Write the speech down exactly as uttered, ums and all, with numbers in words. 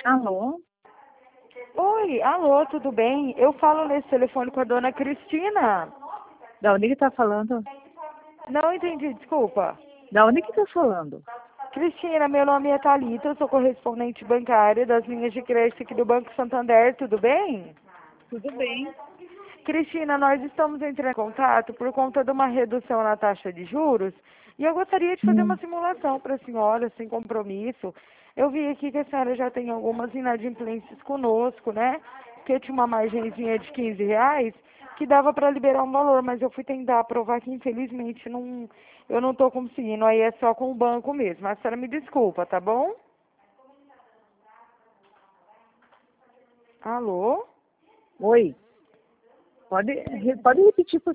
Alô? Oi, alô, tudo bem? Eu falo nesse telefone com a dona Cristina. Da onde que tá falando? Não entendi, desculpa. Da onde que tá falando? Cristina, meu nome é Thalita, eu sou correspondente bancária das linhas de crédito aqui do Banco Santander, tudo bem? Tudo bem. Cristina, nós estamos entrando em contato por conta de uma redução na taxa de juros e eu gostaria de fazer uma Hum. simulação para a senhora, sem compromisso. Eu vi aqui que a senhora já tem algumas inadimplências conosco, né? Que tinha uma margenzinha de quinze reais que dava para liberar um valor, mas eu fui tentar provar que infelizmente não, eu não estou conseguindo, aí é só com o banco mesmo. A senhora me desculpa, tá bom? Alô? Oi. Pode, re- pode repetir, por